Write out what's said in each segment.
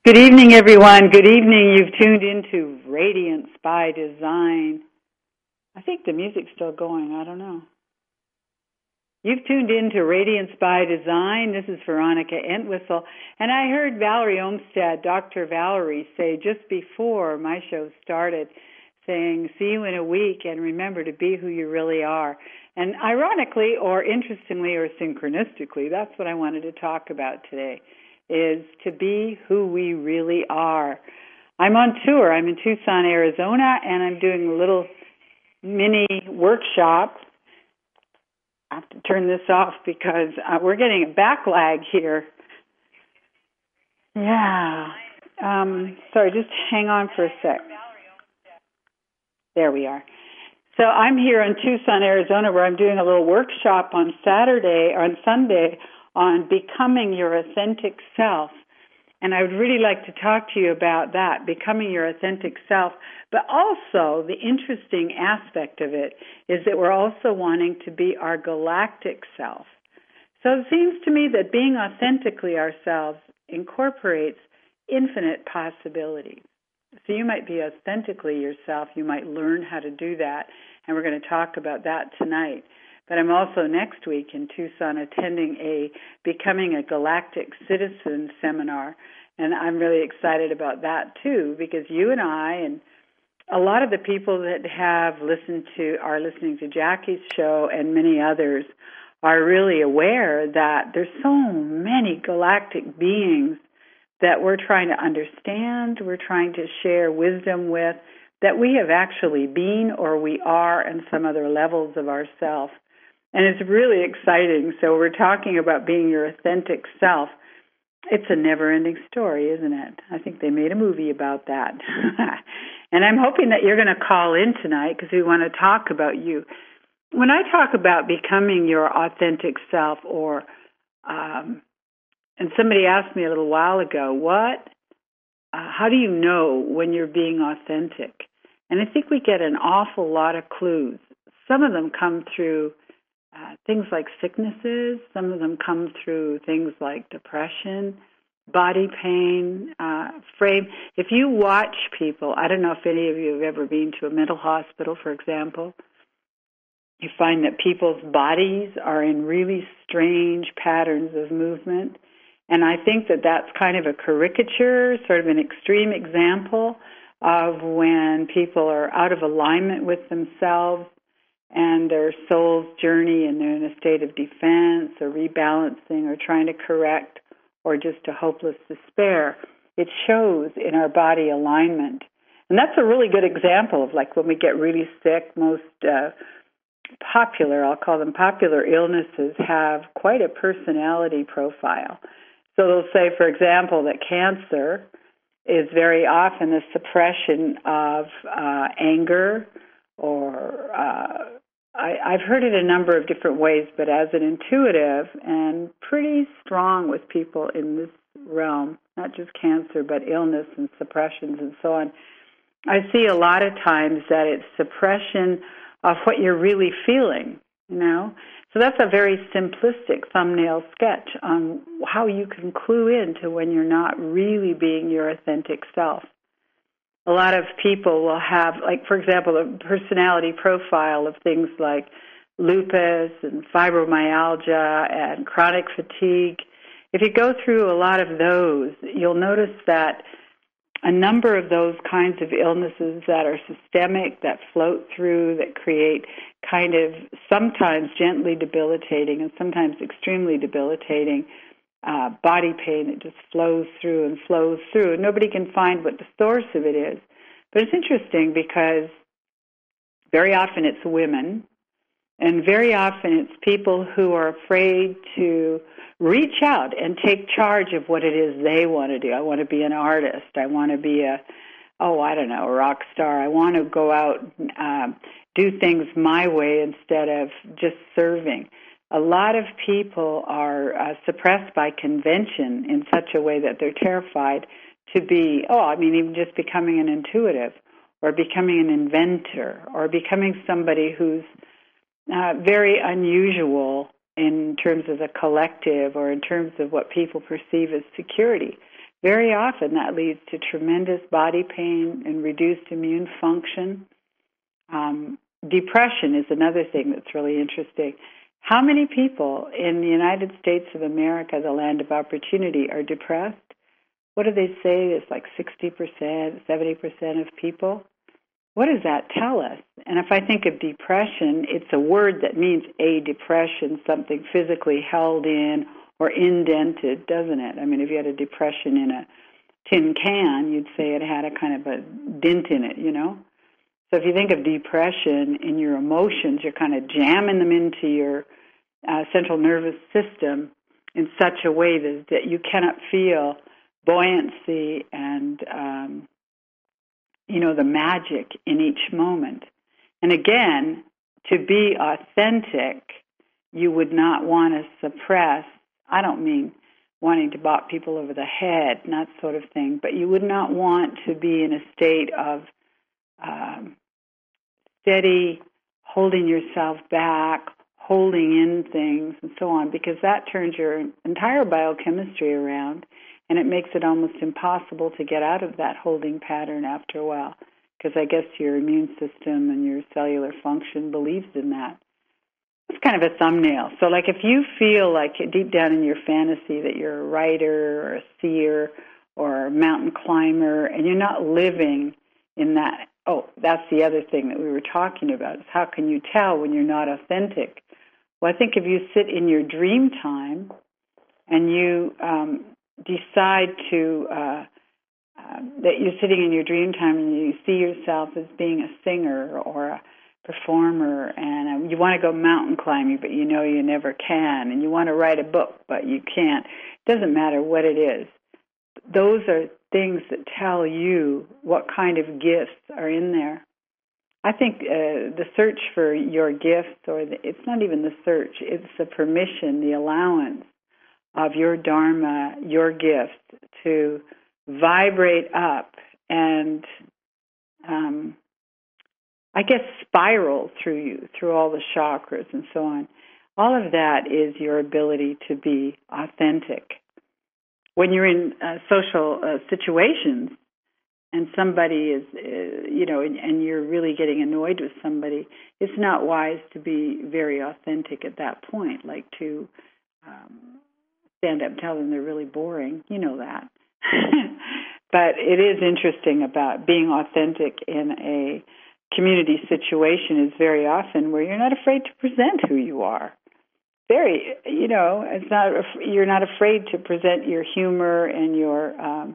Good evening, everyone. Good evening. You've tuned into Radiance by Design. I think the music's still going. I don't know. You've tuned into Radiance by Design. This is Veronica Entwistle. And I heard Valerie Olmstead, Dr. Valerie, say just before my show started, saying, see you in a week and remember to be who you really are. And ironically, or interestingly, or synchronistically, that's what I wanted to talk about today, is to be who we really are. I'm on tour. I'm in Tucson, Arizona, and I'm doing a little mini workshop. I have to turn this off because we're getting a backlag here. Yeah. Sorry, just hang on for a sec. There we are. So I'm here in Tucson, Arizona, where I'm doing a little workshop on Sunday, on becoming your authentic self. And I would really like to talk to you about that, becoming your authentic self. But also, the interesting aspect of it is that we're also wanting to be our galactic self. So it seems to me that being authentically ourselves incorporates infinite possibilities. So you might be authentically yourself. You might learn how to do that. And we're going to talk about that tonight. But I'm also next week in Tucson attending a Becoming a Galactic Citizen seminar, and I'm really excited about that too, because you and I and a lot of the people that are listening to Jackie's show and many others are really aware that there's so many galactic beings that we're trying to understand, we're trying to share wisdom with, that we have actually been or we are in some other levels of ourself. And it's really exciting. So we're talking about being your authentic self. It's a never-ending story, isn't it? I think they made a movie about that. And I'm hoping that you're going to call in tonight because we want to talk about you. When I talk about becoming your authentic self, and somebody asked me a little while ago, how do you know when you're being authentic? And I think we get an awful lot of clues. Some of them come through things like sicknesses. Some of them come through things like depression, body pain, frame. If you watch people, I don't know if any of you have ever been to a mental hospital, for example, you find that people's bodies are in really strange patterns of movement. And I think that that's kind of a caricature, sort of an extreme example of when people are out of alignment with themselves and their soul's journey, and they're in a state of defense or rebalancing or trying to correct or just a hopeless despair. It shows in our body alignment. And that's a really good example of like when we get really sick. Most I'll call them popular illnesses have quite a personality profile. So they'll say, for example, that cancer is very often a suppression of anger or I've heard it a number of different ways, but as an intuitive and pretty strong with people in this realm, not just cancer, but illness and suppressions and so on, I see a lot of times that it's suppression of what you're really feeling, you know. So that's a very simplistic thumbnail sketch on how you can clue into when you're not really being your authentic self. A lot of people will have, like, for example, a personality profile of things like lupus and fibromyalgia and chronic fatigue. If you go through a lot of those, you'll notice that a number of those kinds of illnesses that are systemic, that float through, that create kind of sometimes gently debilitating and sometimes extremely debilitating body pain that just flows through and flows through. And nobody can find what the source of it is. But it's interesting because very often it's women, and very often it's people who are afraid to reach out and take charge of what it is they want to do. I want to be an artist. I want to be a rock star. I want to go out and do things my way instead of just serving. A lot of people are suppressed by convention in such a way that they're terrified to be, even just becoming an intuitive or becoming an inventor or becoming somebody who's very unusual in terms of the collective or in terms of what people perceive as security. very often that leads to tremendous body pain and reduced immune function. Depression is another thing that's really interesting. How many people in the United States of America, the land of opportunity, are depressed? What do they say? It's like 60%, 70% of people. What does that tell us? And if I think of depression, it's a word that means a depression, something physically held in or indented, doesn't it? I mean, if you had a depression in a tin can, you'd say it had a kind of a dent in it, you know? So if you think of depression in your emotions, you're kind of jamming them into your central nervous system in such a way that you cannot feel buoyancy and, the magic in each moment. And again, to be authentic, you would not want to suppress. I don't mean wanting to bop people over the head and that sort of thing, but you would not want to be in a state of steady holding yourself back, holding in things, and so on, because that turns your entire biochemistry around, and it makes it almost impossible to get out of that holding pattern after a while, because I guess your immune system and your cellular function believes in that. It's kind of a thumbnail. So like if you feel like deep down in your fantasy that you're a writer or a seer or a mountain climber and you're not living in that, that's the other thing that we were talking about, is how can you tell when you're not authentic? Well, I think if you sit in your dream time and you decide to, that you're sitting in your dream time and you see yourself as being a singer or a performer, and you want to go mountain climbing, but you know you never can, and you want to write a book, but you can't. It doesn't matter what it is. Those are things that tell you what kind of gifts are in there. I think the search for your gifts, it's not even the search, it's the permission, the allowance of your dharma, your gift, to vibrate up and spiral through you, through all the chakras and so on. All of that is your ability to be authentic. When you're in social situations and somebody is, and you're really getting annoyed with somebody, it's not wise to be very authentic at that point, like to stand up and tell them they're really boring. You know that. But it is interesting about being authentic in a community situation is very often where you're not afraid to present who you are. You're not afraid to present your humor and your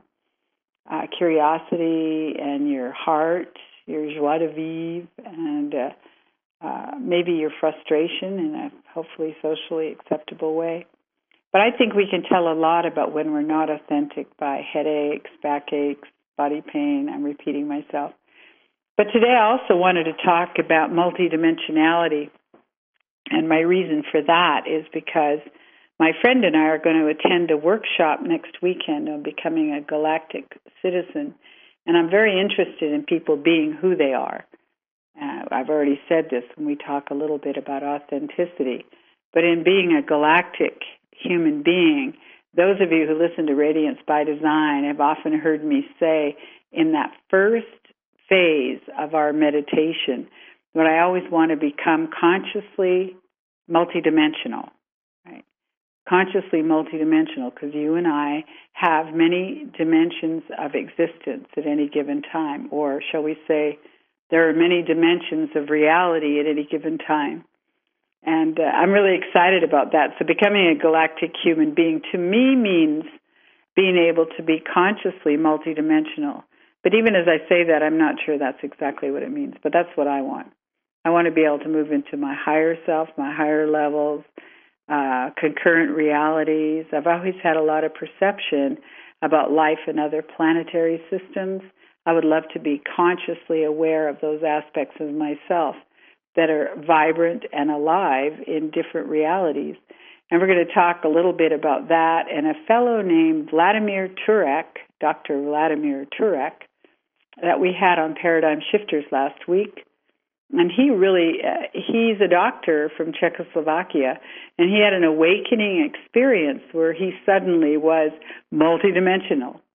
curiosity and your heart, your joie de vivre, and maybe your frustration in a hopefully socially acceptable way. But I think we can tell a lot about when we're not authentic by headaches, backaches, body pain. I'm repeating myself. But today I also wanted to talk about multidimensionality. And my reason for that is because my friend and I are going to attend a workshop next weekend on becoming a galactic citizen. And I'm very interested in people being who they are. I've already said this when we talk a little bit about authenticity. But in being a galactic human being, those of you who listen to Radiance by Design have often heard me say in that first phase of our meditation, that I always want to become consciously multidimensional, right? Consciously multidimensional, because you and I have many dimensions of existence at any given time, or shall we say, there are many dimensions of reality at any given time. And I'm really excited about that. So becoming a galactic human being to me means being able to be consciously multidimensional. But even as I say that, I'm not sure that's exactly what it means, but that's what I want. I want to be able to move into my higher self, my higher levels, concurrent realities. I've always had a lot of perception about life in other planetary systems. I would love to be consciously aware of those aspects of myself that are vibrant and alive in different realities. And we're going to talk a little bit about that. And a fellow named Vladimir Turek, Dr. Vladimir Turek, that we had on Paradigm Shifters last week. And he's a doctor from Czechoslovakia, and he had an awakening experience where he suddenly was multidimensional.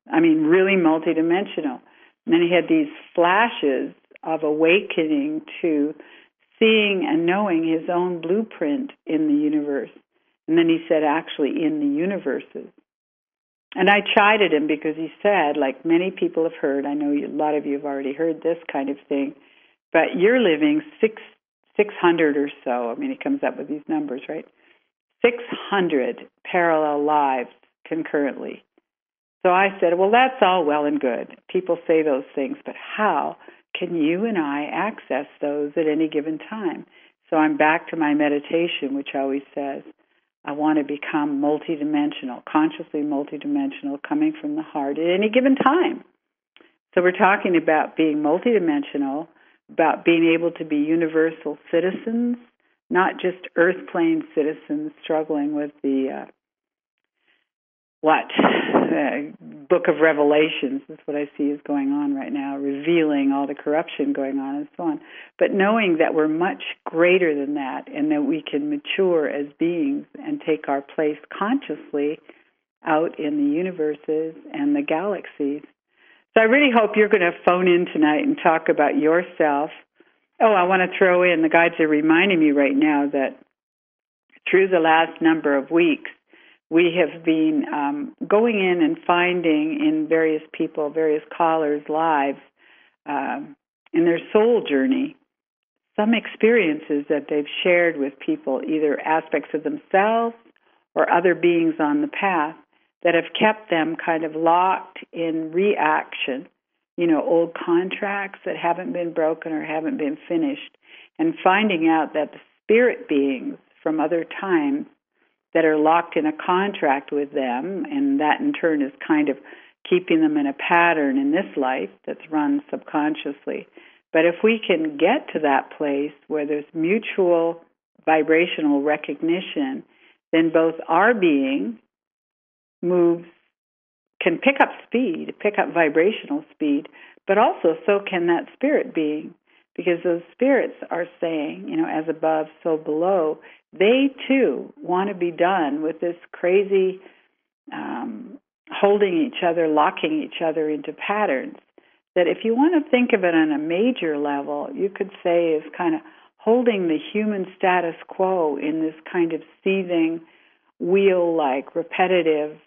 I mean, really multidimensional. And then he had these flashes of awakening to seeing and knowing his own blueprint in the universe. And then he said, actually, in the universes. And I chided him because he said, like many people have heard, I know a lot of you have already heard this kind of thing, but you're living 600 or so. I mean, he comes up with these numbers, right? 600 parallel lives concurrently. So I said, well, that's all well and good. People say those things, but how can you and I access those at any given time? So I'm back to my meditation, which always says, I want to become multidimensional, consciously multidimensional, coming from the heart at any given time. So we're talking about being multidimensional, about being able to be universal citizens, not just earth plane citizens struggling with the Book of Revelations is what I see is going on right now, revealing all the corruption going on and so on. But knowing that we're much greater than that and that we can mature as beings and take our place consciously out in the universes and the galaxies. So I really hope you're going to phone in tonight and talk about yourself. Oh, I want to throw in, the guides are reminding me right now that through the last number of weeks, we have been going in and finding in various people, various callers' lives, in their soul journey, some experiences that they've shared with people, either aspects of themselves or other beings on the path that have kept them kind of locked in reaction, old contracts that haven't been broken or haven't been finished, and finding out that the spirit beings from other times that are locked in a contract with them, and that in turn is kind of keeping them in a pattern in this life that's run subconsciously. But if we can get to that place where there's mutual vibrational recognition, then both our being can pick up speed, pick up vibrational speed, but also so can that spirit being, because those spirits are saying, as above, so below. They, too, want to be done with this crazy holding each other, locking each other into patterns, that if you want to think of it on a major level, you could say is kind of holding the human status quo in this kind of seething, wheel-like, repetitive,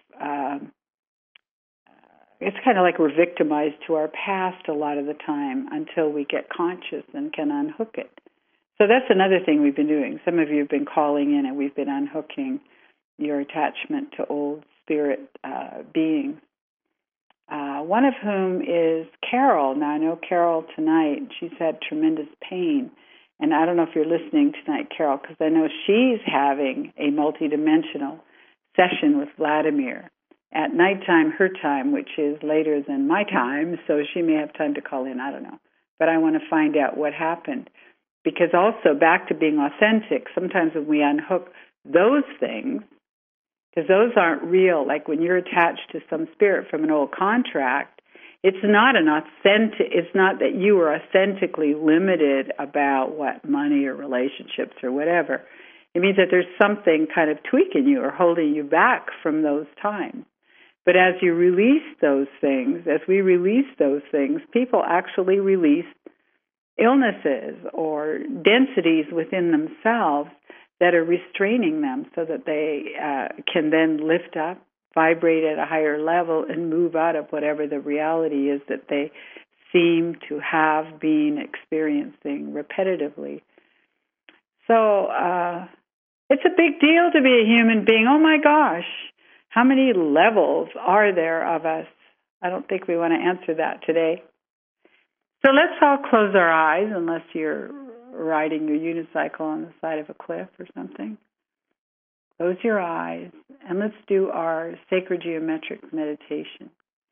it's kind of like we're victimized to our past a lot of the time until we get conscious and can unhook it. So that's another thing we've been doing. Some of you have been calling in and we've been unhooking your attachment to old spirit beings. One of whom is Carol. Now, I know Carol tonight, she's had tremendous pain. And I don't know if you're listening tonight, Carol, because I know she's having a multidimensional session with Vladimir at nighttime, her time, which is later than my time, so she may have time to call in, I don't know. But I want to find out what happened. Because also, back to being authentic, sometimes when we unhook those things, because those aren't real, like when you're attached to some spirit from an old contract, it's not that you are authentically limited about what money or relationships or whatever. It means that there's something kind of tweaking you or holding you back from those times. But as you release those things, as we release those things, people actually release illnesses or densities within themselves that are restraining them so that they can then lift up, vibrate at a higher level, and move out of whatever the reality is that they seem to have been experiencing repetitively. So it's a big deal to be a human being. Oh my gosh, how many levels are there of us? I don't think we want to answer that today. So let's all close our eyes, unless you're riding your unicycle on the side of a cliff or something. Close your eyes, and let's do our sacred geometric meditation.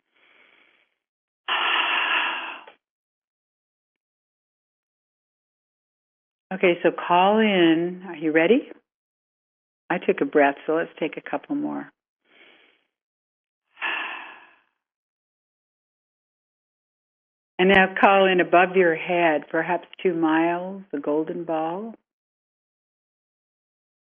Okay, so call in. Are you ready? I took a breath, so let's take a couple more. And now call in above your head, perhaps 2 miles, the golden ball.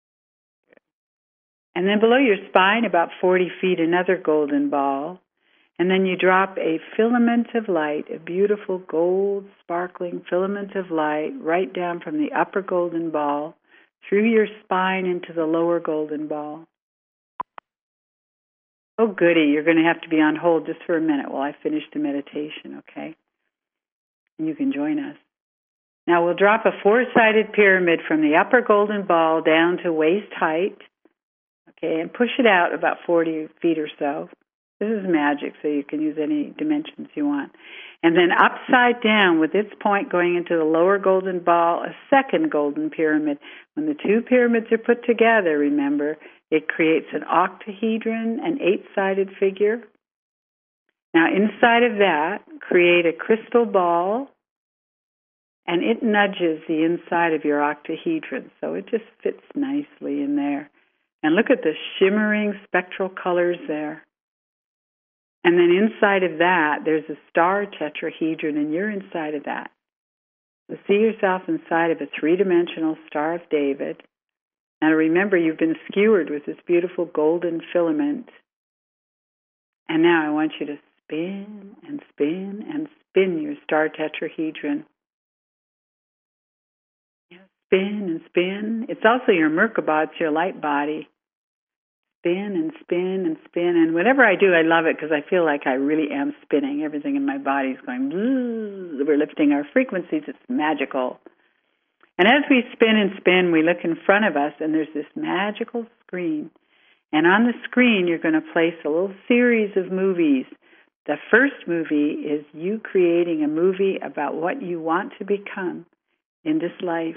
And then below your spine, about 40 feet, another golden ball. And then you drop a filament of light, a beautiful gold sparkling filament of light right down from the upper golden ball through your spine into the lower golden ball. Oh, goody. You're going to have to be on hold just for a minute while I finish the meditation, okay? And you can join us. Now we'll drop a four-sided pyramid from the upper golden ball down to waist height, okay, and push it out about 40 feet or so. This is magic, so you can use any dimensions you want. And then upside down with its point going into the lower golden ball, a second golden pyramid. When the two pyramids are put together, remember, it creates an octahedron, an eight-sided figure. Now inside of that, create a crystal ball, and it nudges the inside of your octahedron, so it just fits nicely in there. And look at the shimmering spectral colors there. And then inside of that, there's a star tetrahedron, and you're inside of that. So see yourself inside of a three-dimensional Star of David. Now remember, you've been skewered with this beautiful golden filament. And now I want you to spin and spin and spin your star tetrahedron. Spin and spin. It's also your Merkaba, it's your light body. Spin and spin and spin. And whatever I do, I love it because I feel like I really am spinning. Everything in my body is going, we're lifting our frequencies. It's magical. And as we spin and spin, we look in front of us, and there's this magical screen. And on the screen, you're going to place a little series of movies. The first movie is you creating a movie about what you want to become in this life.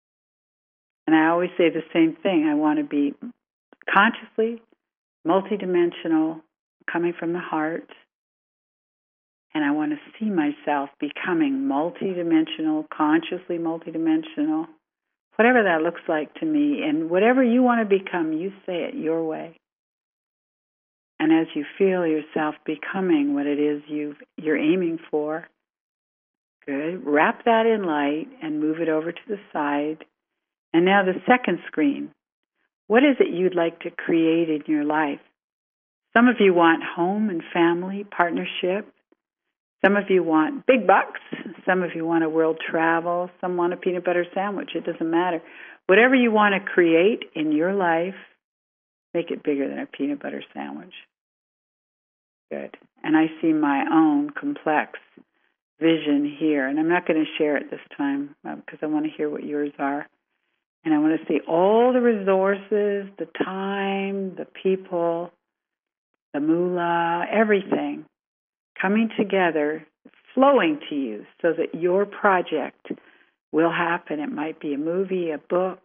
And I always say the same thing. I want to be consciously multidimensional, coming from the heart. And I want to see myself becoming multidimensional, consciously multidimensional, whatever that looks like to me. And whatever you want to become, you say it your way. And as you feel yourself becoming what it is you're aiming for, good, wrap that in light and move it over to the side. And now the second screen. What is it you'd like to create in your life? Some of you want home and family, partnership. Some of you want big bucks. Some of you want a world travel. Some want a peanut butter sandwich. It doesn't matter. Whatever you want to create in your life, make it bigger than a peanut butter sandwich. Good. And I see my own complex vision here. And I'm not going to share it this time because I want to hear what yours are. And I want to see all the resources, the time, the people, the moolah, everything coming together, flowing to you so that your project will happen. It might be a movie, a book,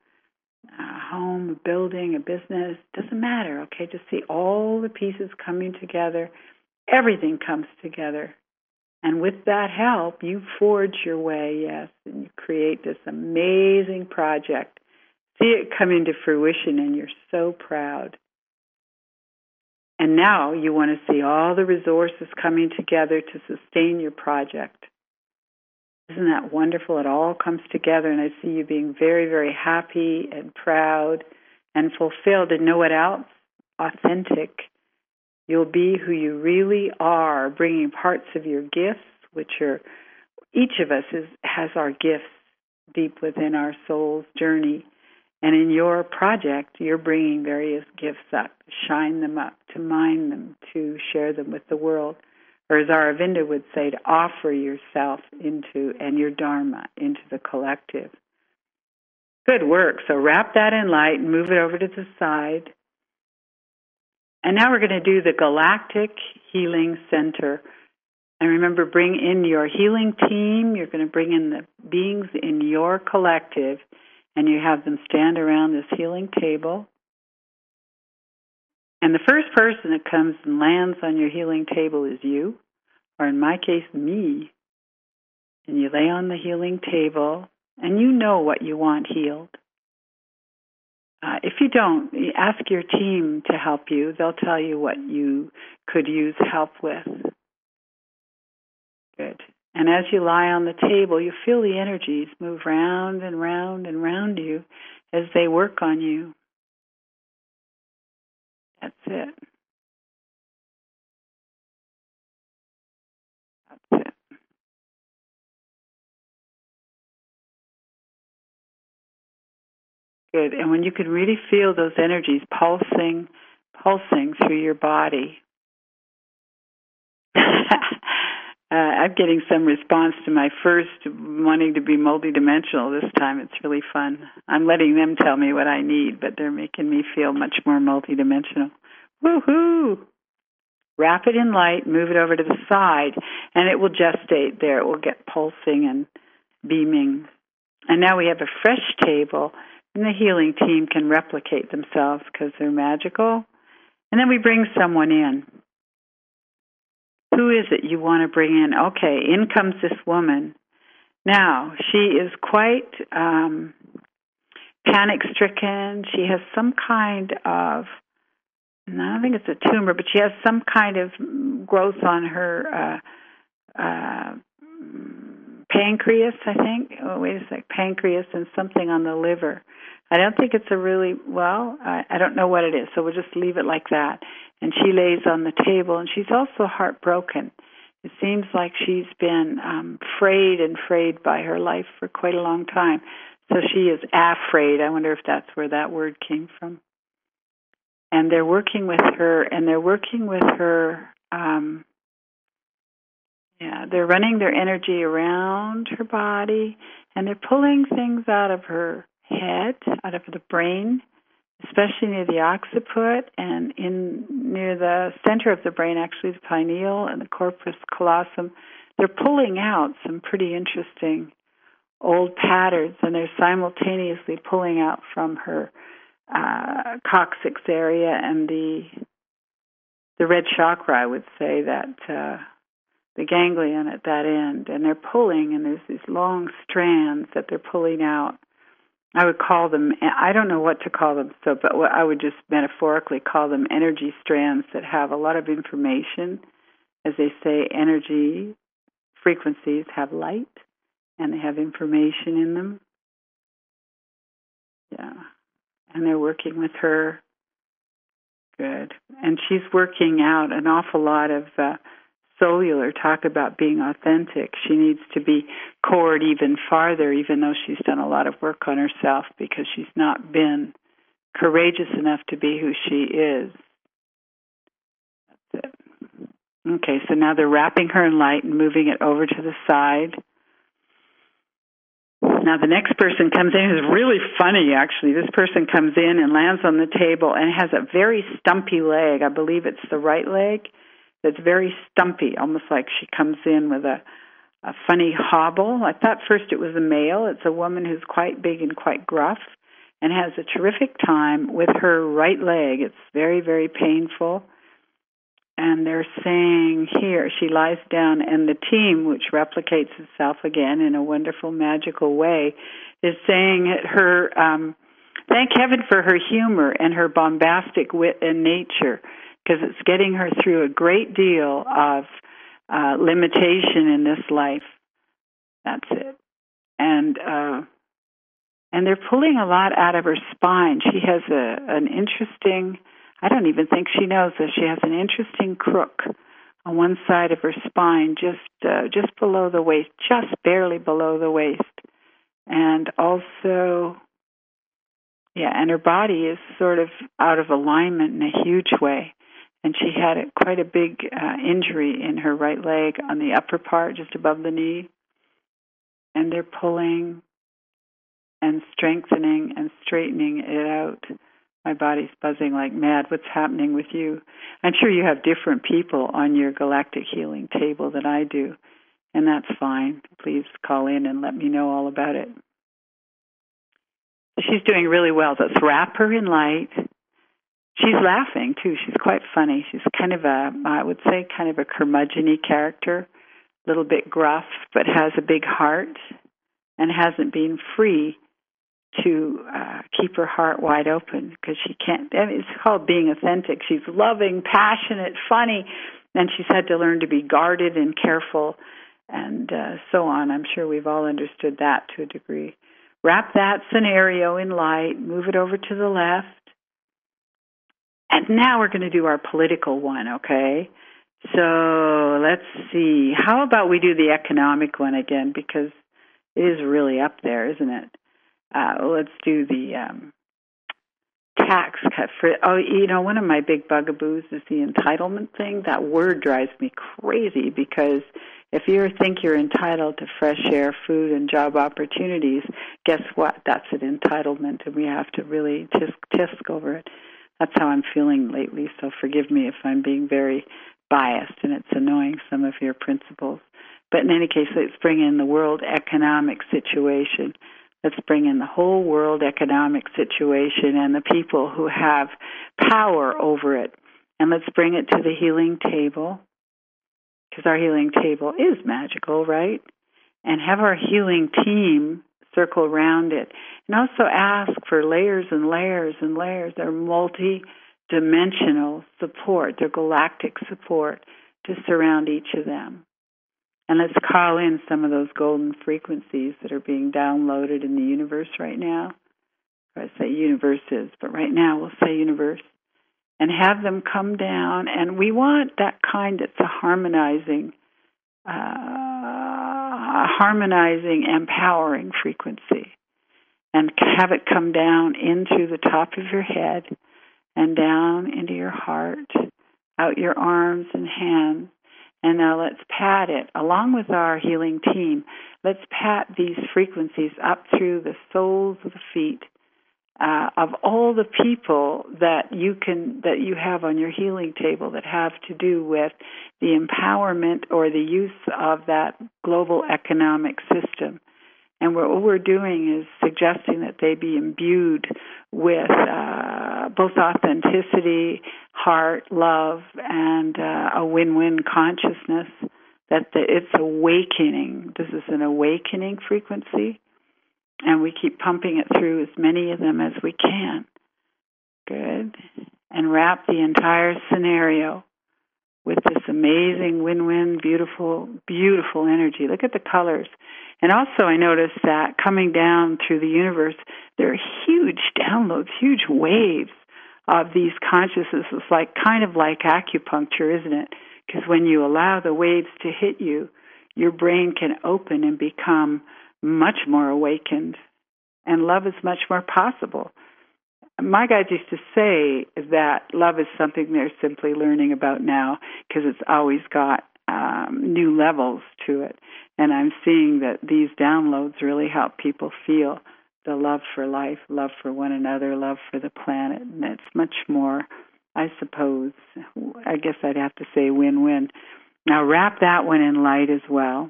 a home, a building, a business. Doesn't matter, okay? Just see all the pieces coming together. Everything comes together. And with that help, you forge your way, yes, and you create this amazing project. See it come into fruition, and you're so proud. And now you want to see all the resources coming together to sustain your project. Isn't that wonderful? It all comes together, and I see you being very, very happy and proud and fulfilled. And know what else? Authentic. You'll be who you really are, bringing parts of your gifts, which are, each of us has our gifts deep within our soul's journey. And in your project, you're bringing various gifts up, shine them up, to mine them, to share them with the world. Or as Aravinda would say, to offer yourself into, and your Dharma, into the collective. Good work. So wrap that in light and move it over to the side. And now we're going to do the Galactic Healing Center. And remember, bring in your healing team. You're going to bring in the beings in your collective, and you have them stand around this healing table. And the first person that comes and lands on your healing table is you, or in my case, me. And you lay on the healing table, and you know what you want healed. If you don't, ask your team to help you. They'll tell you what you could use help with. Good. And as you lie on the table, you feel the energies move round and round and round you as they work on you. That's it. Good. And when you can really feel those energies pulsing through your body. I'm getting some response to my first wanting to be multidimensional this time. It's really fun. I'm letting them tell me what I need, but they're making me feel much more multidimensional. Woohoo! Wrap it in light, move it over to the side, and it will gestate there. It will get pulsing and beaming. And now we have a fresh table, and the healing team can replicate themselves because they're magical. And then we bring someone in. Who is it you want to bring in? Okay, in comes this woman. Now, she is quite panic-stricken. She has some kind of, I don't think it's a tumor, but she has some kind of growth on her pancreas, I think. Oh, wait a sec, pancreas and something on the liver. I don't think it's I don't know what it is, so we'll just leave it like that. And she lays on the table, and she's also heartbroken. It seems like she's been frayed by her life for quite a long time. So she is afraid. I wonder if that's where that word came from. And they're working with her, they're running their energy around her body, and they're pulling things out of her head, out of the brain, especially near the occiput and near the center of the brain, actually the pineal and the corpus callosum. They're pulling out some pretty interesting old patterns, and they're simultaneously pulling out from her coccyx area and the red chakra, I would say, that the ganglion at that end. And they're pulling, and there's these long strands that they're pulling out. I would call them, I don't know what to call them, but I would just metaphorically call them energy strands that have a lot of information. As they say, energy frequencies have light, and they have information in them. Yeah. And they're working with her. Good. And she's working out an awful lot of cellular talk about being authentic. She needs to be cored even farther, even though she's done a lot of work on herself, because she's not been courageous enough to be who she is. That's it. Okay, so now they're wrapping her in light and moving it over to the side. Now the next person comes in who's really funny, actually. This person comes in and lands on the table and has a very stumpy leg. I believe it's the right leg. It's very stumpy, almost like she comes in with a funny hobble. I thought first it was a male. It's a woman who's quite big and quite gruff and has a terrific time with her right leg. It's very, very painful. And they're saying here, she lies down, and the team, which replicates itself again in a wonderful, magical way, is saying her, thank heaven for her humor and her bombastic wit and nature, because it's getting her through a great deal of limitation in this life. That's it. And they're pulling a lot out of her spine. She has an interesting, I don't even think she knows this, she has an interesting crook on one side of her spine, just below the waist, just barely below the waist. And also, and her body is sort of out of alignment in a huge way. And she had quite a big injury in her right leg on the upper part, just above the knee. And they're pulling and strengthening and straightening it out. My body's buzzing like mad. What's happening with you? I'm sure you have different people on your galactic healing table than I do, and that's fine. Please call in and let me know all about it. She's doing really well. Let's wrap her in light. She's laughing, too. She's quite funny. She's kind of I would say, kind of a curmudgeon-y character, a little bit gruff, but has a big heart and hasn't been free to keep her heart wide open, because she can't. I mean, it's called being authentic. She's loving, passionate, funny, and she's had to learn to be guarded and careful and so on. I'm sure we've all understood that to a degree. Wrap that scenario in light, move it over to the left. And now we're going to do our political one, okay? So let's see. How about we do the economic one again, because it is really up there, isn't it? Let's do the tax cut for, one of my big bugaboos is the entitlement thing. That word drives me crazy because if you think you're entitled to fresh air, food, and job opportunities, guess what? That's an entitlement, and we have to really tisk over it. That's how I'm feeling lately, so forgive me if I'm being very biased and it's annoying some of your principles. But in any case, let's bring in the world economic situation. Let's bring in the whole world economic situation and the people who have power over it. And let's bring it to the healing table, because our healing table is magical, right? And have our healing team circle around it. And also ask for layers and layers and layers. They're multi-dimensional support, they're galactic support to surround each of them. And let's call in some of those golden frequencies that are being downloaded in the universe right now. I say universes, but right now we'll say universe. And have them come down. And we want that kind that's a harmonizing, empowering frequency. And have it come down into the top of your head and down into your heart, out your arms and hands. And now let's pat it, along with our healing team. Let's pat these frequencies up through the soles of the feet of all the people that you have on your healing table that have to do with the empowerment or the use of that global economic system. And what we're doing is suggesting that they be imbued with both authenticity, heart, love, and a win-win consciousness, that it's awakening. This is an awakening frequency, and we keep pumping it through as many of them as we can. Good. And wrap the entire scenario with this amazing win-win, beautiful, beautiful energy. Look at the colors. And also I noticed that coming down through the universe, there are huge downloads, huge waves of these consciousnesses. It's kind of like acupuncture, isn't it? Because when you allow the waves to hit you, your brain can open and become much more awakened, and love is much more possible. My guides used to say that love is something they're simply learning about now because it's always got new levels to it. And I'm seeing that these downloads really help people feel the love for life, love for one another, love for the planet. And it's much more, I suppose, I guess I'd have to say win-win. Now wrap that one in light as well.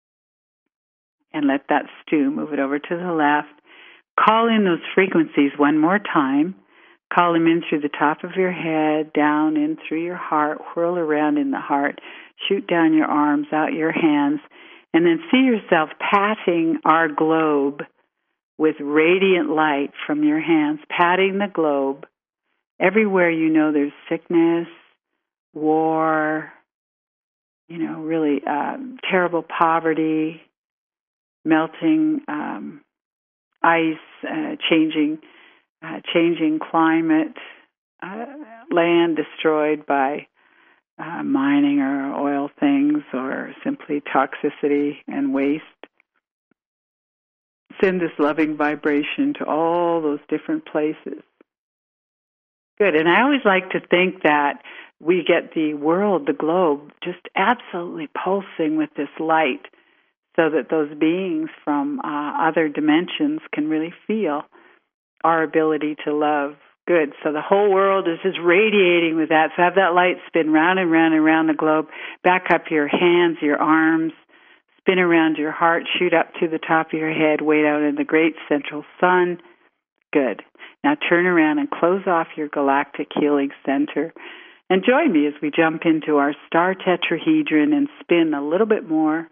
And let that stew. Move it over to the left. Call in those frequencies one more time. Call them in through the top of your head, down in through your heart, whirl around in the heart, shoot down your arms, out your hands, and then see yourself patting our globe with radiant light from your hands, patting the globe. Everywhere you know there's sickness, war, really terrible poverty, melting ice, changing climate, land destroyed by mining or oil things, or simply toxicity and waste. Send this loving vibration to all those different places. Good. And I always like to think that we get the world, the globe, just absolutely pulsing with this light, so that those beings from other dimensions can really feel our ability to love. Good. So the whole world is just radiating with that. So have that light spin round and round and round the globe, back up your hands, your arms, spin around your heart, shoot up to the top of your head, wait out in the great central sun. Good. Now turn around and close off your galactic healing center. And join me as we jump into our star tetrahedron and spin a little bit more.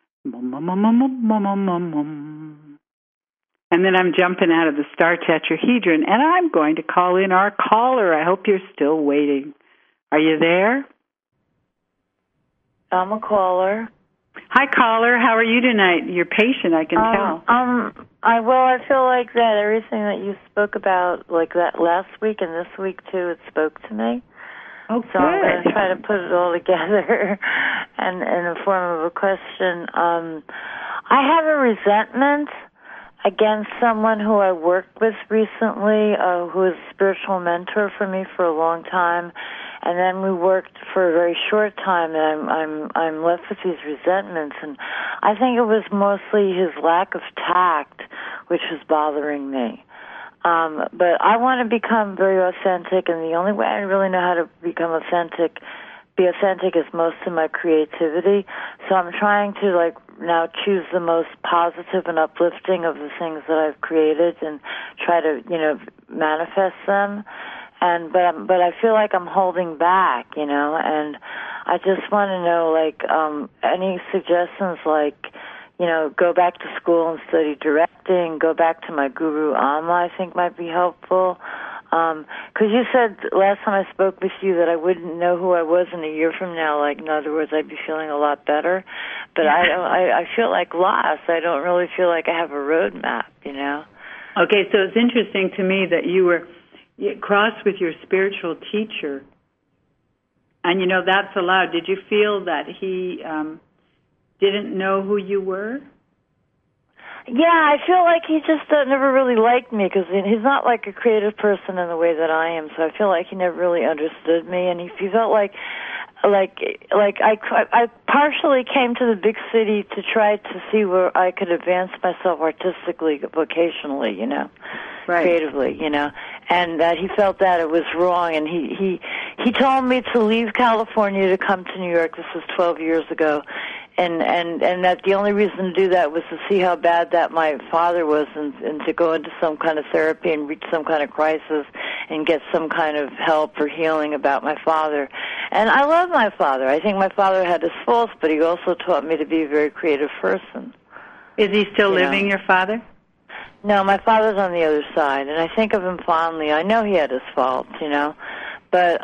And then I'm jumping out of the star tetrahedron, and I'm going to call in our caller. I hope you're still waiting. Are you there? I'm a caller. Hi, caller. How are you tonight? You're patient, I can tell. I feel like that everything that you spoke about, like that last week and this week too, it spoke to me. Oh, so good. I'm going to try to put it all together and in the form of a question. I have a resentment against someone who I worked with recently, who was a spiritual mentor for me for a long time, and then we worked for a very short time, and I'm left with these resentments, and I think it was mostly his lack of tact, which was bothering me. But I want to become very authentic, and the only way I really know how to be authentic is most of my creativity. So I'm trying to now choose the most positive and uplifting of the things that I've created and try to, manifest them. But I feel like I'm holding back, and I just want to know, any suggestions, go back to school and study directing, go back to my guru Amma, I think might be helpful. Because you said last time I spoke with you that I wouldn't know who I was in a year from now. In other words, I'd be feeling a lot better. But I feel lost. I don't really feel like I have a roadmap, Okay, so it's interesting to me that you were crossed with your spiritual teacher. And, that's allowed. Did you feel that he didn't know who you were? Yeah, I feel like he just never really liked me because he's not like a creative person in the way that I am. So I feel like he never really understood me, and he felt like I partially came to the big city to try to see where I could advance myself artistically, vocationally, right. Creatively, and that he felt that it was wrong, and he told me to leave California to come to New York. This was 12 years ago. And that the only reason to do that was to see how bad that my father was and to go into some kind of therapy and reach some kind of crisis and get some kind of help or healing about my father. And I love my father. I think my father had his faults, but he also taught me to be a very creative person. Is he still living, your father? No, my father's on the other side, and I think of him fondly. I know he had his faults, but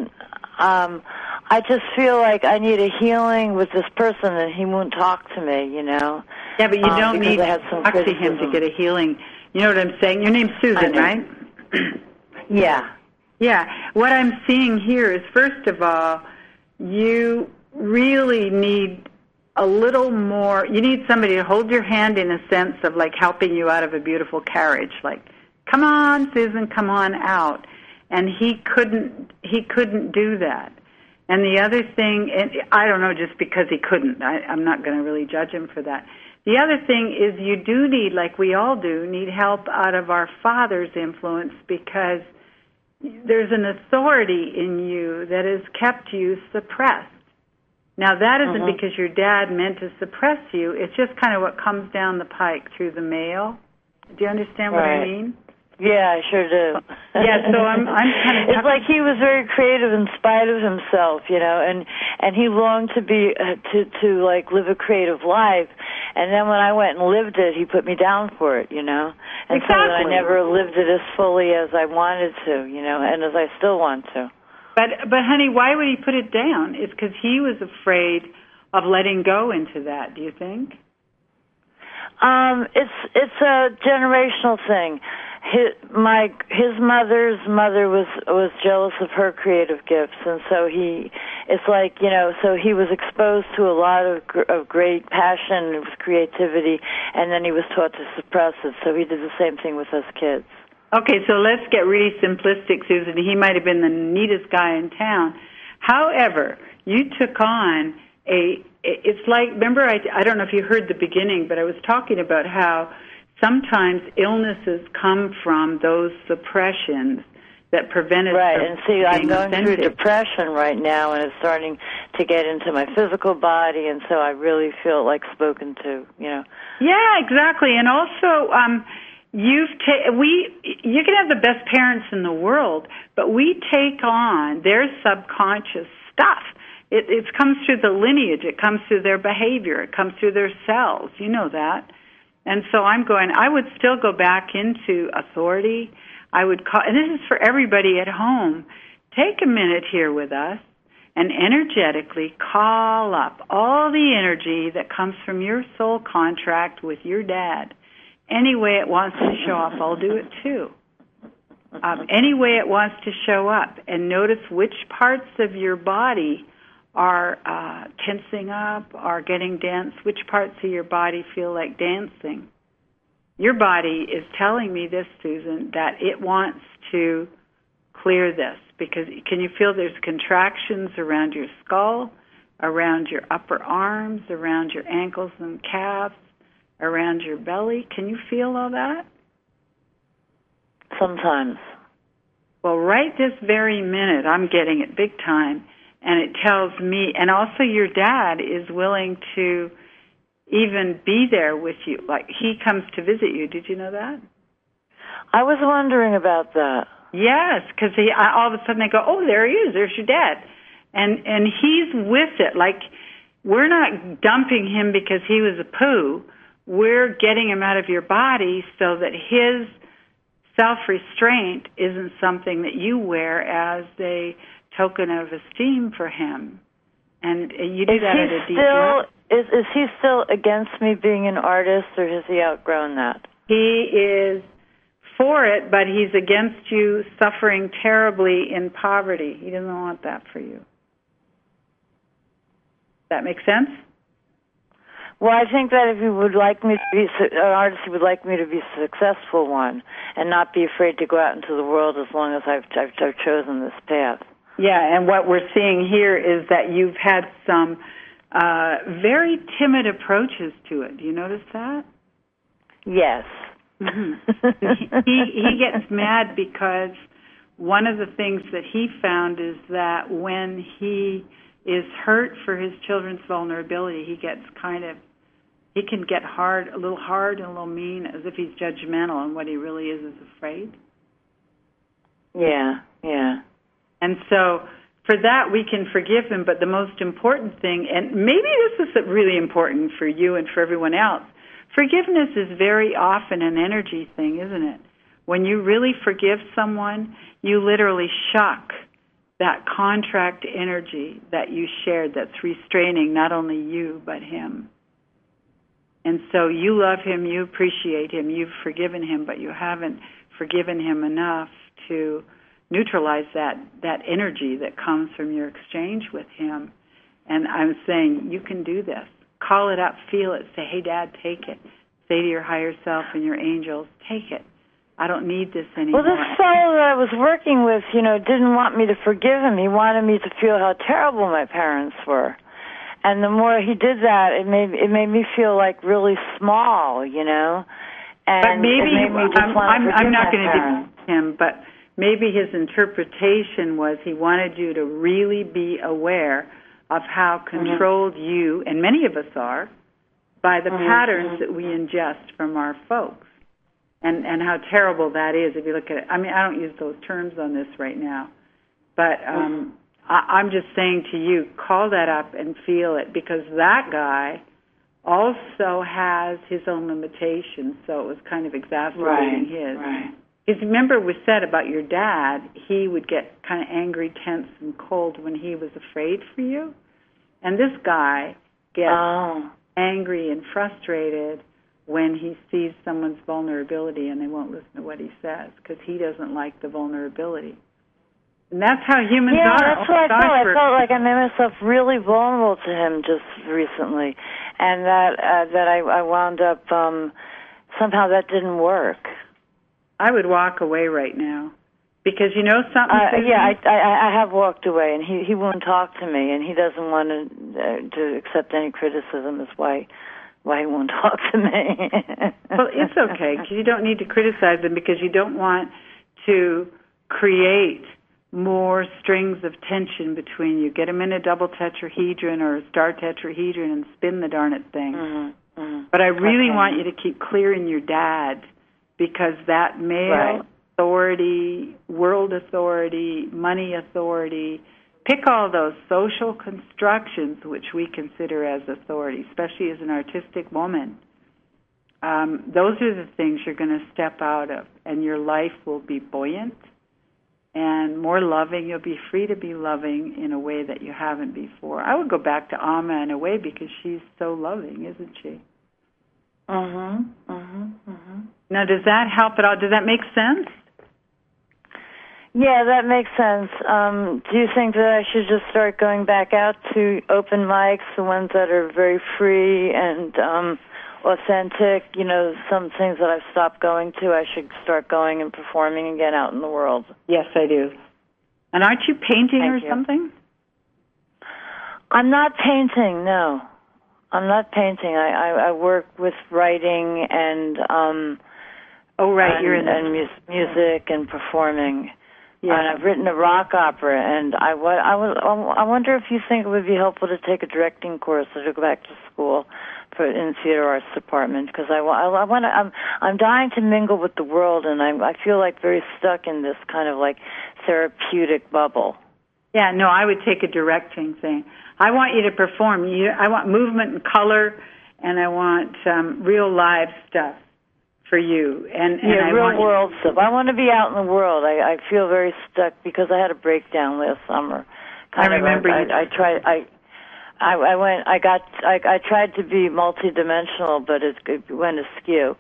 I just feel like I need a healing with this person, and he won't talk to me, Yeah, but you don't need to talk to him to get a healing. You know what I'm saying? Your name's Susan, right? Yeah. Yeah. What I'm seeing here is, first of all, you really need a little more. You need somebody to hold your hand in a sense of helping you out of a beautiful carriage. Come on, Susan, come on out. And he couldn't do that. And the other thing, and I don't know, just because he couldn't, I'm not going to really judge him for that. The other thing is you do need, like we all do, need help out of our father's influence, because there's an authority in you that has kept you suppressed. Now, that isn't because your dad meant to suppress you. It's just kind of what comes down the pike through the mail. Do you understand what I mean? Yeah, I sure do. Yeah, so I'm kind of... It's like he was very creative in spite of himself, and he longed to be, to live a creative life. And then when I went and lived it, he put me down for it, And exactly. so that I never lived it as fully as I wanted to, and as I still want to. But honey, why would he put it down? It's because he was afraid of letting go into that, do you think? It's a generational thing. His mother's mother was jealous of her creative gifts, and so so he was exposed to a lot of great passion and creativity, and then he was taught to suppress it. So he did the same thing with us kids. Okay, so let's get really simplistic, Susan. He might have been the neatest guy in town. However, you took on it's like, remember, I don't know if you heard the beginning, but I was talking about how sometimes illnesses come from those suppressions that prevent us right, from and see, I'm going authentic. through depression right now, and it's starting to get into my physical body, and so I really feel spoken to, Yeah, exactly. And also, you can have the best parents in the world, but we take on their subconscious stuff. It comes through the lineage. It comes through their behavior. It comes through their cells. You know that. And so I would still go back into authority. I would call, and this is for everybody at home, take a minute here with us and energetically call up all the energy that comes from your soul contract with your dad. Any way it wants to show up, I'll do it too. Any way it wants to show up, and notice which parts of your body are tensing up, are getting dense, which parts of your body feel like dancing. your body is telling me this, Susan, that it wants to clear this, because can you feel there's contractions around your skull, around your upper arms, around your ankles and calves, around your belly? Can you feel all that? Sometimes. Well, right this very minute, I'm getting it big time, and it tells me, and also your dad is willing to even be there with you. Like, he comes to visit you. Did you know that? I was wondering about that. Yes, because all of a sudden they go, oh, there he is. There's your dad. And he's with it. Like, we're not dumping him because he was a poo. We're getting him out of your body so that his self-restraint isn't something that you wear as a token of esteem for him. And you do that at a deep level. Is he still against me being an artist, or has he outgrown that? He is for it, but he's against you suffering terribly in poverty. He doesn't want that for you. That make sense? Well, I think that if he would like me to be an artist, he would like me to be a successful one and not be afraid to go out into the world as long as I've chosen this path. Yeah, and what we're seeing here is that you've had some very timid approaches to it. Do you notice that? Yes. Mm-hmm. he gets mad because one of the things that he found is that when he is hurt for his children's vulnerability, he can get a little hard and a little mean, as if he's judgmental, and what he really is afraid. Yeah. And so for that, we can forgive him, but the most important thing, and maybe this is really important for you and for everyone else, forgiveness is very often an energy thing, isn't it? When you really forgive someone, you literally shock that contract energy that you shared that's restraining not only you, but him. And so you love him, you appreciate him, you've forgiven him, but you haven't forgiven him enough to neutralize that energy that comes from your exchange with him. And I'm saying, you can do this. Call it up, feel it, say, hey, Dad, take it. Say to your higher self and your angels, take it. I don't need this anymore. Well, this fellow that I was working with, didn't want me to forgive him. He wanted me to feel how terrible my parents were. And the more he did that, it made me feel like really small, And but maybe it made me just want to I'm not going to defend him, but maybe his interpretation was he wanted you to really be aware of how controlled you, and many of us are, by the patterns that we ingest from our folks, and how terrible that is if you look at it. I mean, I don't use those terms on this right now, but I'm just saying to you, call that up and feel it, because that guy also has his own limitations, so it was kind of exacerbating his. Right. Because remember we said about your dad, he would get kind of angry, tense, and cold when he was afraid for you. And this guy gets angry and frustrated when he sees someone's vulnerability and they won't listen to what he says because he doesn't like the vulnerability. And that's how humans are. Yeah, that's what I felt. I felt like I made myself really vulnerable to him just recently. And that I wound up, somehow that didn't work. I would walk away right now, because you know something. I have walked away, and he won't talk to me, and he doesn't want to accept any criticism. Is why he won't talk to me. Well, it's okay, because you don't need to criticize him, because you don't want to create more strings of tension between you. Get him in a double tetrahedron or a star tetrahedron and spin the darn it thing. But I really want you to keep clearing your dad, because that male authority, world authority, money authority, pick all those social constructions which we consider as authority, especially as an artistic woman. Those are the things you're going to step out of, and your life will be buoyant and more loving. You'll be free to be loving in a way that you haven't before. I would go back to Amma in a way, because she's so loving, isn't she? Now, does that help at all? Does that make sense? Yeah, that makes sense. Do you think that I should just start going back out to open mics, the ones that are very free, and authentic, some things that I've stopped going to, I should start going and performing again out in the world. Yes, I do. And aren't you painting or something? I'm not painting, no. I'm not painting. I work with writing and you're in music and performing. Yeah. And I've written a rock opera, and I wonder if you think it would be helpful to take a directing course or to go back to school in theater arts department, because I'm dying to mingle with the world, and I feel like very stuck in this kind of like therapeutic bubble. Yeah, no, I would take a directing thing. I want you to perform. I want movement and color, and I want real live stuff for you. And real world stuff. I want to be out in the world. I feel very stuck because I had a breakdown last summer. I remember you. I tried to be multidimensional, but it went askew.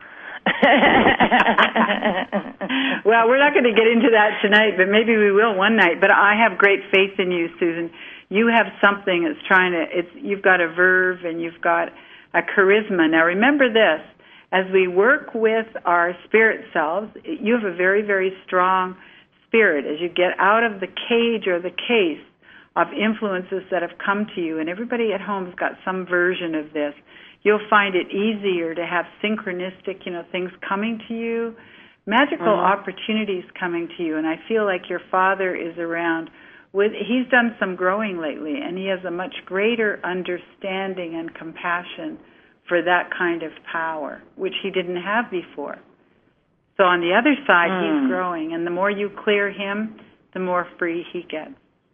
Well, we're not going to get into that tonight, but maybe we will one night. But I have great faith in you, Susan. You have something that's you've got a verve and you've got a charisma. Now remember this, as we work with our spirit selves, you have a very, very strong spirit. As you get out of the cage or the case of influences that have come to you, and everybody at home has got some version of this, you'll find it easier to have synchronistic, things coming to you, magical opportunities coming to you. And I feel like your father is around. He's done some growing lately, and he has a much greater understanding and compassion for that kind of power, which he didn't have before. So on the other side, he's growing, and the more you clear him, the more free he gets.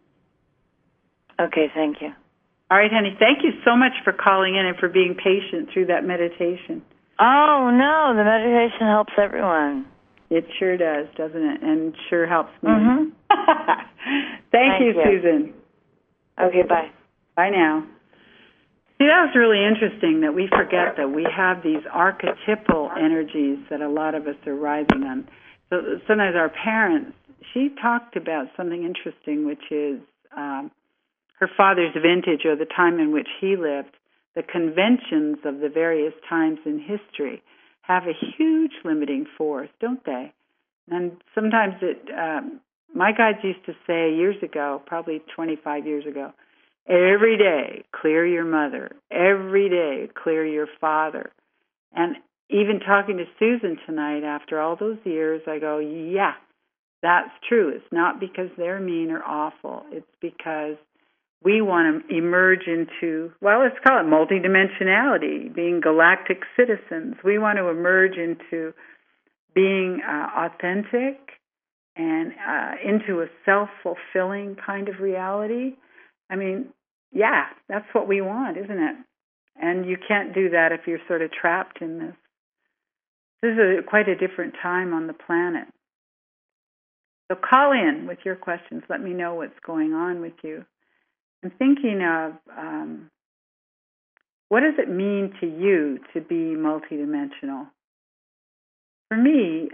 Okay, thank you. All right, honey, thank you so much for calling in and for being patient through that meditation. Oh, no, the meditation helps everyone. It sure does, doesn't it? And sure helps me. Mm-hmm. Thank you, Susan. Okay, bye. Bye now. See, that was really interesting that we forget that we have these archetypal energies that a lot of us are rising on. So sometimes our parents, she talked about something interesting, which is her father's vintage, or the time in which he lived. The conventions of the various times in history have a huge limiting force, don't they? And sometimes my guides used to say years ago, probably 25 years ago, every day clear your mother, every day clear your father. And even talking to Susan tonight, after all those years, I go, yeah, that's true. It's not because they're mean or awful. It's because we want to emerge into, well, let's call it multidimensionality, being galactic citizens. We want to emerge into being authentic and into a self-fulfilling kind of reality. I mean, yeah, that's what we want, isn't it? And you can't do that if you're sort of trapped in this. This is quite a different time on the planet. So call in with your questions. Let me know what's going on with you. I'm thinking of what does it mean to you to be multidimensional? For me,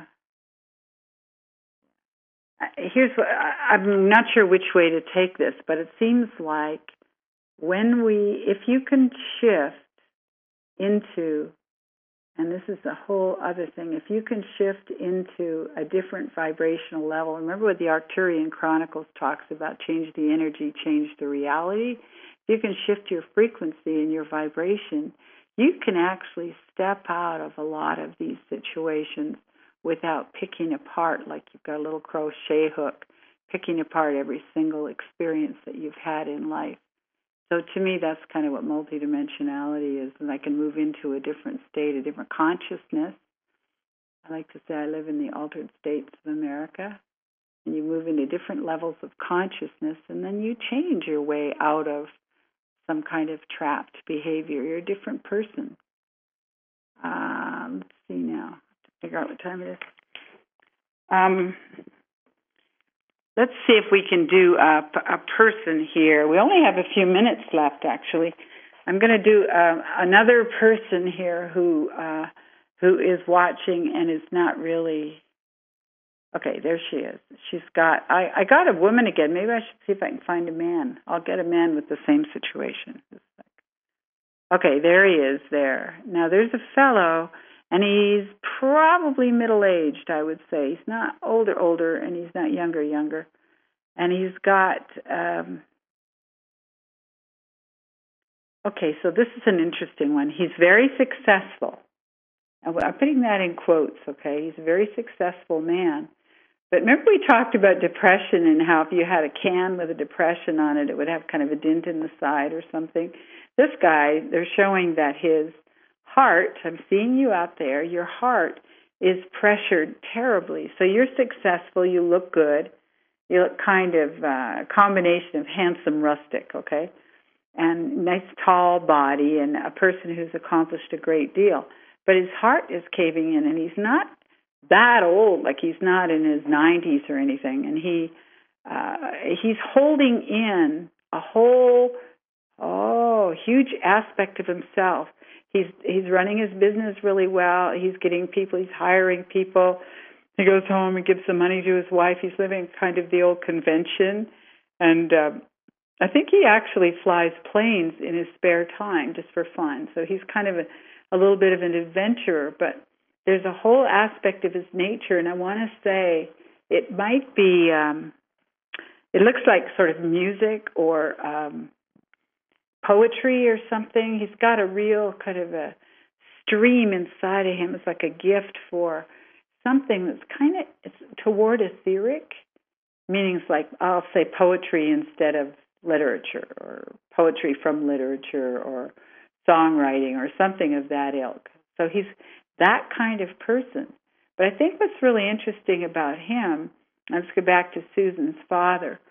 here's what I'm not sure which way to take this, but it seems like if you can shift into, and this is a whole other thing, if you can shift into a different vibrational level, remember what the Arcturian Chronicles talks about, change the energy, change the reality. If you can shift your frequency and your vibration, you can actually step out of a lot of these situations without picking apart, like you've got a little crochet hook, picking apart every single experience that you've had in life. So to me, that's kind of what multidimensionality is, and I can move into a different state, a different consciousness. I like to say I live in the altered states of America, and you move into different levels of consciousness, and then you change your way out of some kind of trapped behavior. You're a different person. Let's see now. Figure out what time it is. Let's see if we can do a person here. We only have a few minutes left, actually. I'm going to do another person here who is watching and is not really. Okay, there she is. She's got. I got a woman again. Maybe I should see if I can find a man. I'll get a man with the same situation. Okay, there he is there. Now there's a fellow, and he's probably middle-aged, I would say. He's not older, and he's not younger. And he's got, okay, so this is an interesting one. He's very successful. I'm putting that in quotes, okay? He's a very successful man. But remember we talked about depression and how if you had a can with a depression on it, it would have kind of a dent in the side or something. This guy, they're showing that his heart, I'm seeing you out there, your heart is pressured terribly. So you're successful, you look good, you look kind of a combination of handsome rustic, okay? And nice tall body and a person who's accomplished a great deal. But his heart is caving in, and he's not that old, like he's not in his 90s or anything. And he's holding in a whole, huge aspect of himself. He's running his business really well. He's getting people. He's hiring people. He goes home and gives the money to his wife. He's living kind of the old convention, and I think he actually flies planes in his spare time just for fun. So he's kind of a little bit of an adventurer, but there's a whole aspect of his nature, and I want to say it might be, it looks like sort of music or poetry or something. He's got a real kind of a stream inside of him. It's like a gift for something that's kind of it's toward etheric, meanings like I'll say poetry instead of literature, or poetry from literature, or songwriting, or something of that ilk. So he's that kind of person. But I think what's really interesting about him, let's go back to Susan's father.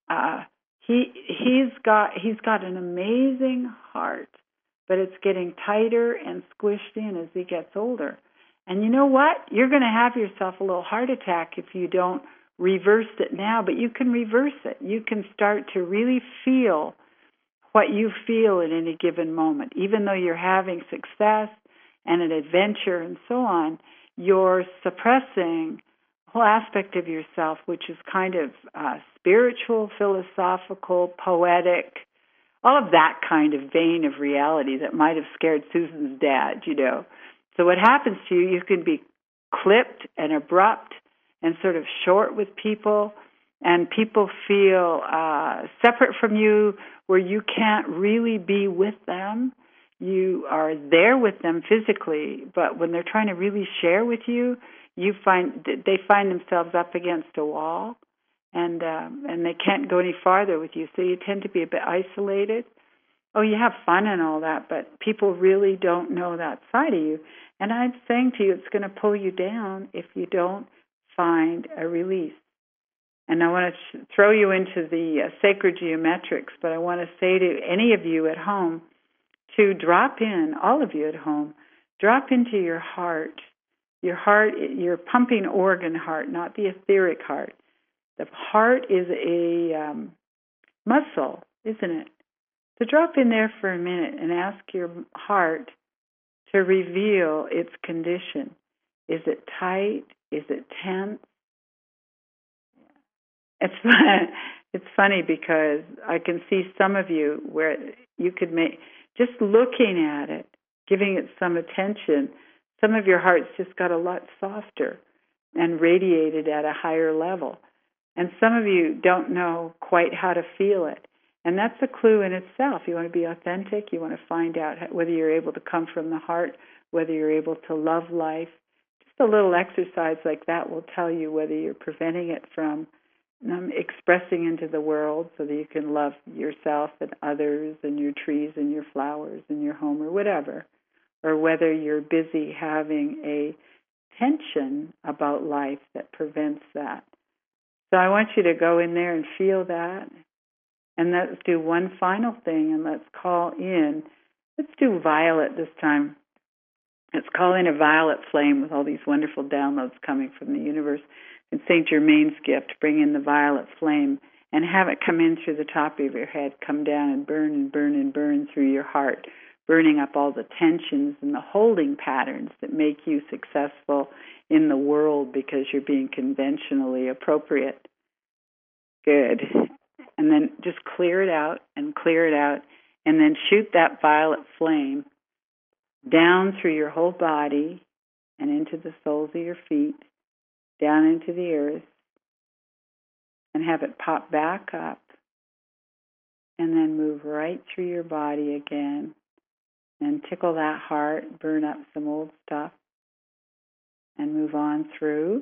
He's got an amazing heart, but it's getting tighter and squished in as he gets older. And you know what? You're going to have yourself a little heart attack if you don't reverse it now, but you can reverse it. You can start to really feel what you feel at any given moment. Even though you're having success and an adventure and so on, you're suppressing a whole aspect of yourself, which is kind of spiritual, philosophical, poetic, all of that kind of vein of reality that might have scared Susan's dad, you know. So what happens to you, you can be clipped and abrupt and sort of short with people, and people feel separate from you where you can't really be with them. You are there with them physically, but when they're trying to really share with you, they find themselves up against a wall, and they can't go any farther with you. So you tend to be a bit isolated. Oh, you have fun and all that, but people really don't know that side of you. And I'm saying to you, it's going to pull you down if you don't find a release. And I want to throw you into the sacred geometrics, but I want to say to any of you at home to drop in, all of you at home, drop into your heart. Your heart, your pumping organ heart, not the etheric heart. The heart is a muscle, isn't it? So drop in there for a minute and ask your heart to reveal its condition. Is it tight? Is it tense? It's funny because I can see some of you where you could make, just looking at it, giving it some attention, some of your hearts just got a lot softer and radiated at a higher level. And some of you don't know quite how to feel it. And that's a clue in itself. You want to be authentic. You want to find out whether you're able to come from the heart, whether you're able to love life. Just a little exercise like that will tell you whether you're preventing it from expressing into the world so that you can love yourself and others and your trees and your flowers and your home or whatever, or whether you're busy having a tension about life that prevents that. So I want you to go in there and feel that. And let's do one final thing, and let's call in. Let's do violet this time. Let's call in a violet flame with all these wonderful downloads coming from the universe. And St. Germain's gift, bring in the violet flame and have it come in through the top of your head, come down and burn and burn and burn through your heart, burning up all the tensions and the holding patterns that make you successful in the world because you're being conventionally appropriate. Good. And then just clear it out and clear it out. and then shoot that violet flame down through your whole body and into the soles of your feet, down into the earth, and have it pop back up, and then move right through your body again, and tickle that heart, burn up some old stuff, and move on through,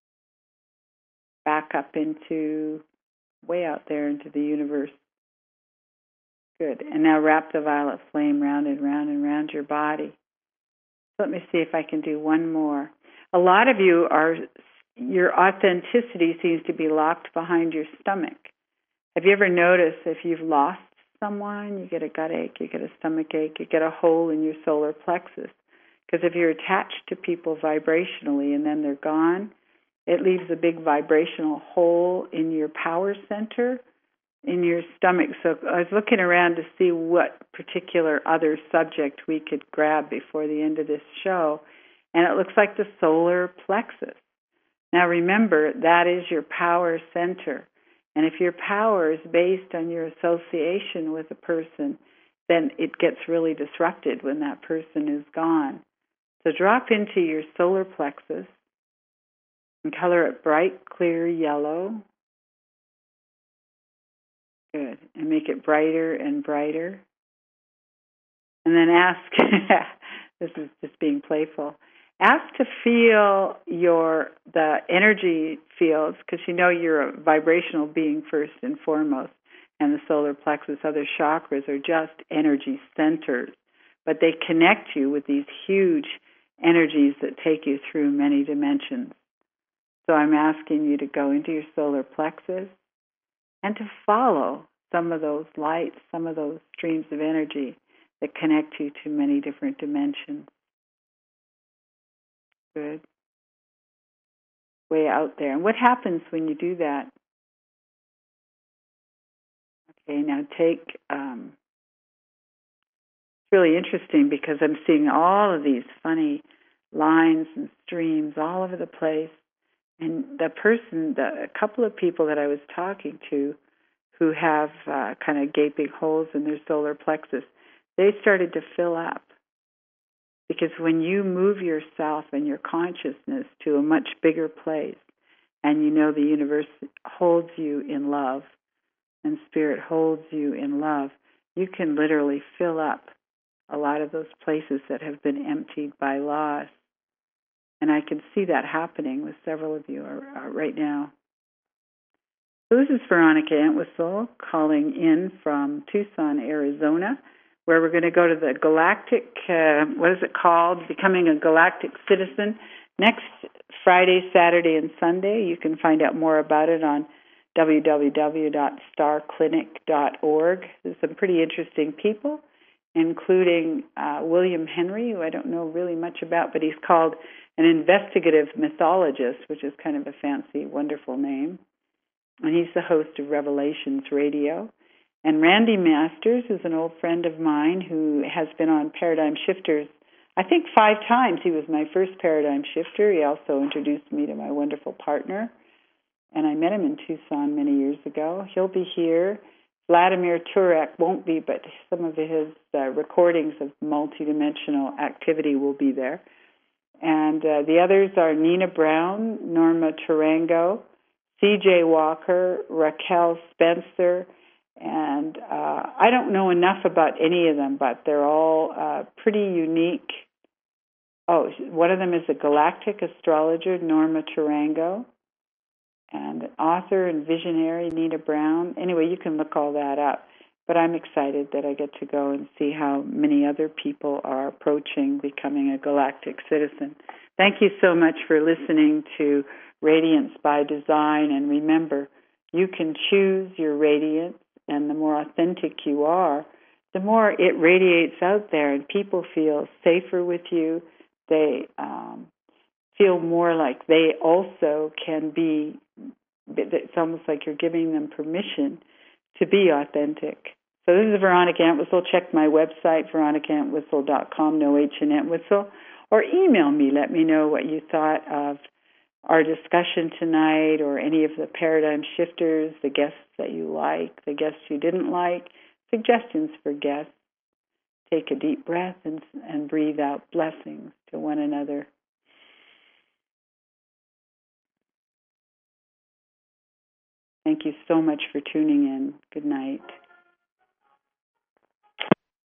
back up into, way out there into the universe. Good. And now wrap the violet flame round and round and round your body. Let me see if I can do one more. A lot of you your authenticity seems to be locked behind your stomach. Have you ever noticed if you've lost someone, you get a gut ache, you get a stomach ache, you get a hole in your solar plexus? Because if you're attached to people vibrationally and then they're gone, it leaves a big vibrational hole in your power center, in your stomach. So I was looking around to see what particular other subject we could grab before the end of this show, and it looks like the solar plexus. Now remember, that is your power center. And if your power is based on your association with a person, then it gets really disrupted when that person is gone. So drop into your solar plexus and color it bright, clear yellow. Good. And make it brighter and brighter. And then ask, this is just being playful, ask to feel the energy fields, because you know you're a vibrational being first and foremost, and the solar plexus, other chakras are just energy centers, but they connect you with these huge energies that take you through many dimensions. So I'm asking you to go into your solar plexus and to follow some of those lights, some of those streams of energy that connect you to many different dimensions. Good. Way out there. And what happens when you do that? Okay, now take, it's really interesting because I'm seeing all of these funny lines and streams all over the place. And a couple of people that I was talking to who have kind of gaping holes in their solar plexus, they started to fill up. Because when you move yourself and your consciousness to a much bigger place, and you know the universe holds you in love, and spirit holds you in love, you can literally fill up a lot of those places that have been emptied by loss. And I can see that happening with several of you right now. So this is Veronica Entwistle calling in from Tucson, Arizona, where we're going to go to the galactic, what is it called? Becoming a Galactic Citizen. Next Friday, Saturday, and Sunday. You can find out more about it on www.starclinic.org. There's some pretty interesting people, including William Henry, who I don't know really much about, but he's called an investigative mythologist, which is kind of a fancy, wonderful name. And he's the host of Revelations Radio. And Randy Masters is an old friend of mine who has been on Paradigm Shifters, I think 5 times. He was my first Paradigm Shifter. He also introduced me to my wonderful partner. And I met him in Tucson many years ago. He'll be here. Vladimir Turek won't be, but some of his recordings of multidimensional activity will be there. And the others are Nina Brown, Norma Tarango, C.J. Walker, Raquel Spencer, and I don't know enough about any of them, but they're all pretty unique. Oh, one of them is a galactic astrologer, Norma Tarango, and author and visionary, Nina Brown. Anyway, you can look all that up. But I'm excited that I get to go and see how many other people are approaching becoming a galactic citizen. Thank you so much for listening to Radiance by Design. And remember, you can choose your radiance, and the more authentic you are, the more it radiates out there, and people feel safer with you. They feel more like they also can be, it's almost like you're giving them permission to be authentic. So this is Veronica Entwistle. Check my website, veronicaentwistle.com, no H in Entwistle, or email me. Let me know what you thought of our discussion tonight, or any of the paradigm shifters, the guests that you like, the guests you didn't like. suggestions for guests. Take a deep breath and breathe out blessings to one another. Thank you so much for tuning in. Good night.